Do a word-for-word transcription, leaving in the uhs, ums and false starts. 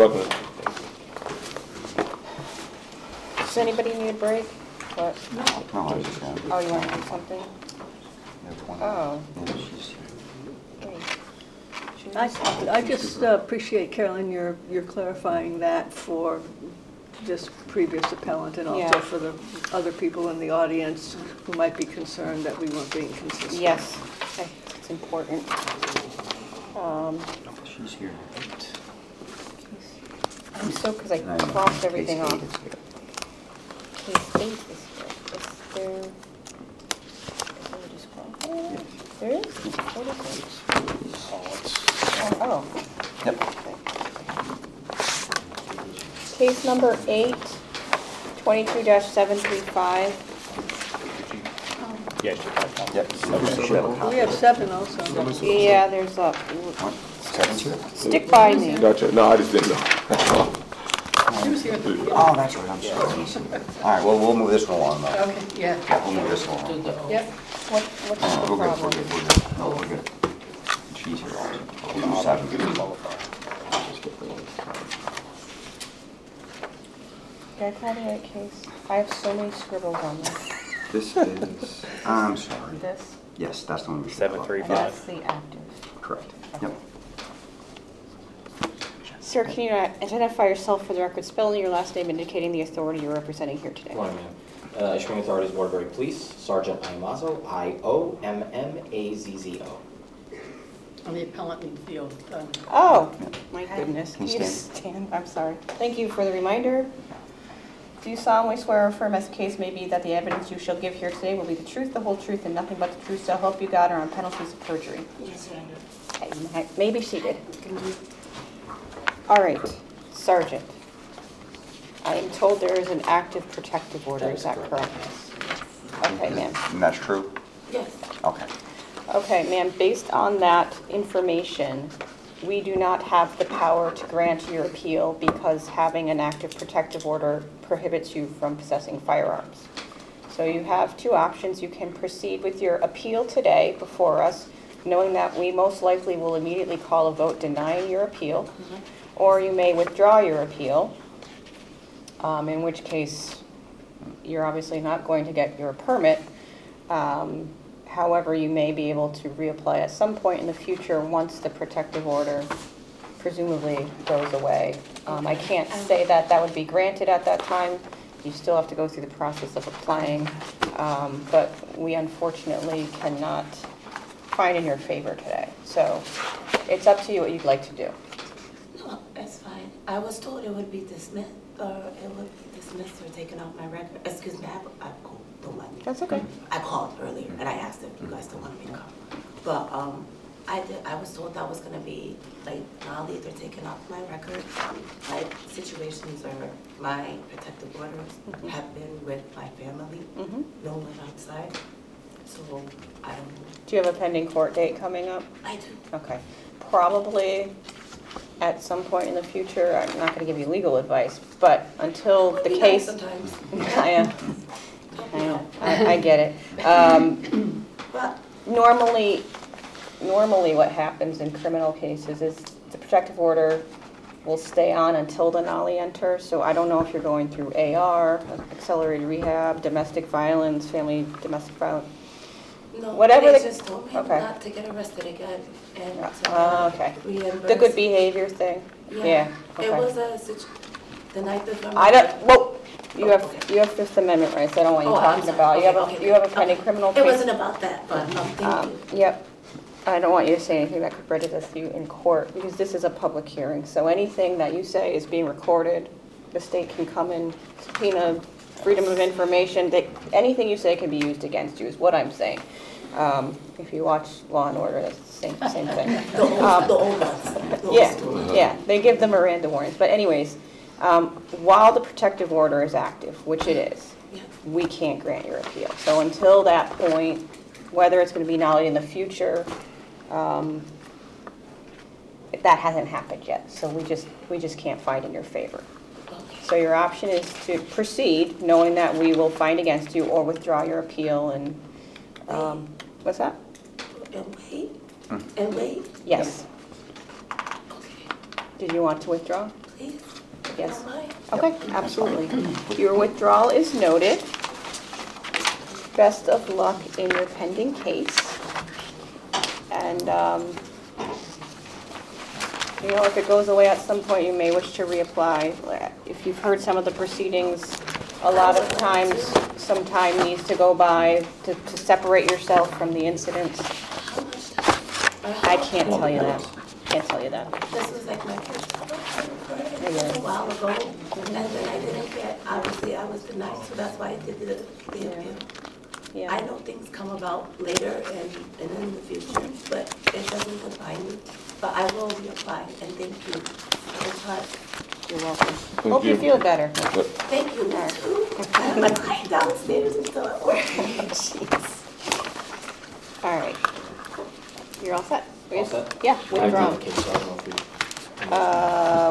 welcome. Does anybody need a break? What? No, I was just gonna. Oh, you want to do something? There's one. Oh. Yeah, she's- Wait. Should we I, just- I just uh, appreciate, Carolyn, your, your clarifying that for this previous appellant and also Yeah. for the other people in the audience who might be concerned that we weren't being consistent. Yes, okay, it's important. Um, She's here. I'm so, because I No, crossed case everything eight off. is here. Case eight is here. Is there, is there a disqualifier? There is? What is it? Oh, oh. Yep. Okay. Case number eight, twenty-two dash seven three five. Yes, you can. Yep. She should have a copy. We have seven also. Yeah, there's a, What? Seven's here? stick by me. Gotcha. No, I just didn't know. Oh, that's right, I'm sorry. All right, well, we'll move this one along, though. Okay, yeah. We'll move this one along. Yep. What, what's Uh, the We're good, we're problem? good, we're good. No, we're good. She's here also. We'll do seven. Did I call the right case? I have so many scribbles on this. This is, I'm sorry. This? Yes, that's the one we should Seven, call. three, And five. that's the active. Correct. Yep. Sir, can you identify yourself for the record, spelling your last name indicating the authority you're representing here today? Good morning, ma'am. Uh, Issuing authorities, Waterbury Police, Sergeant Iamazzo, I O M M A Z Z O. On the appellant needs the oath done. Oh, my goodness. Can you just stand? I'm sorry. Thank you for the reminder. Do you solemnly swear or affirm as the case may be that the evidence you shall give here today will be the truth, the whole truth, and nothing but the truth, so help you God, or on penalties of perjury? Yes, Your Honor. Okay, maybe she did. All right, Sergeant. I am told there is an active protective order, is that correct? Okay, ma'am. And that's true? Yes. Okay. Okay, ma'am, based on that information, we do not have the power to grant your appeal because having an active protective order prohibits you from possessing firearms. So you have two options. You can proceed with your appeal today before us, knowing that we most likely will immediately call a vote denying your appeal, or you may withdraw your appeal, um, in which case you're obviously not going to get your permit. Um, However, you may be able to reapply at some point in the future once the protective order presumably goes away. Um, I can't say that that would be granted at that time. You still have to go through the process of applying, um, but we unfortunately cannot find in your favor today. So it's up to you what you'd like to do. No, that's fine. I was told it would be dismissed, or it would be dismissed or taken off my record. Excuse me, I, I oh, don't mind me. That's okay. I called earlier and I asked if you guys still wanted me to come. But um, I did. I was told that was gonna be like now either taken off my record. My situations or my protective orders Mhm. have been with my family, Mhm. no one outside. So I don't know. Do you have a pending court date coming up? I do. Okay. Probably at some point in the future, I'm not going to give you legal advice, but until the Be nice case... sometimes. I know, I know, I I get it. Um, But Normally, normally what happens in criminal cases is the protective order will stay on until the nollie enters, so I don't know if you're going through A R, accelerated rehab, domestic violence, family domestic violence. no, Whatever they the- just told me okay. not to get arrested again and to Ah, okay. reimburse. The good behavior thing? Yeah, okay. It was a, situ- the night before. I don't, well, you Oh, have, okay. you have Fifth Amendment rights, I don't want you Oh, I'm talking sorry. about. You have Okay, a, okay, you have a okay. pending criminal case. It wasn't about that, but um, thank Um, you. Yep. I don't want you to say anything that could prejudice you in court, because this is a public hearing. So anything that you say is being recorded. The state can come in, subpoena, freedom of information. They, anything you say can be used against you, is what I'm saying. Um, If you watch Law and Order, that's the same, same thing. The old, Um, the old ones. the old Yeah, school. yeah, they give them Miranda warnings. But anyways, um, while the protective order is active, which it is, Yeah. we can't grant your appeal. So until that point, whether it's going to be nollied in the future, um, that hasn't happened yet. So we just, we just can't find in your favor. Okay. So your option is to proceed, knowing that we will find against you, or withdraw your appeal and, um, what's that? And wait, and wait. Yes. Okay, Did you want to withdraw? please? If you Yes. don't mind? Okay, absolutely. Your withdrawal is noted. Best of luck in your pending case. And, um, you know, if it goes away at some point, you may wish to reapply. If you've heard some of the proceedings, a lot of times, some time needs to go by to, to separate yourself from the incident. How much time? I can't tell you that. Can't tell you that. This was like my first time for it. It Yeah. was a while ago, and then I didn't get, obviously, I was denied, so that's why I did the, the appeal. Yeah. I know things come about later and, and in the future, but it doesn't define me. But I will reapply, and thank you for the time. You're welcome. Hope you you. feel better. Thank you, me too. I have my client downstairs and still at work. Jeez. All right. You're all set? All set? Yeah, I have withdrawn. the case, so I don't know if we- Uh,